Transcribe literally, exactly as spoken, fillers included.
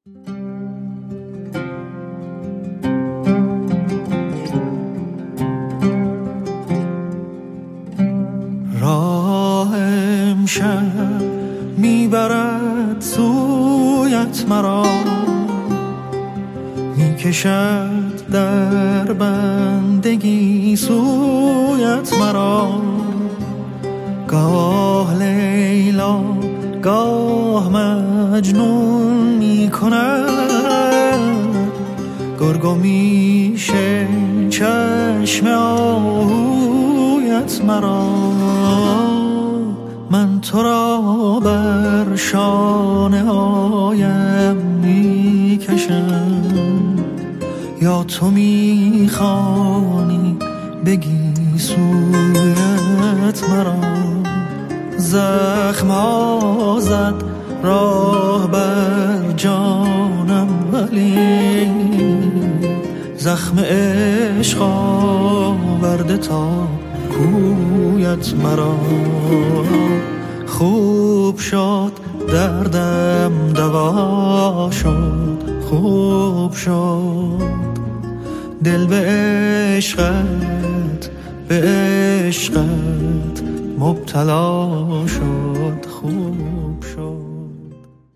راه امشب میبرد سویت مرا، میکشد در بندگی سویت مرا. گاه لیلا گاه مجنون میکند، گرگ میشه چشم آهویت مرا. من تو را بر شانه هایم میکشم، یا تو میخوانی بگی سویت مرا. زخم ها زد راه بر جانم، ولی زخم عشق آورده تا کویت مرا. خوب شد دردم دوا شد، خوب شد دل به عشقت، به عشقت مبتلا شد. خوب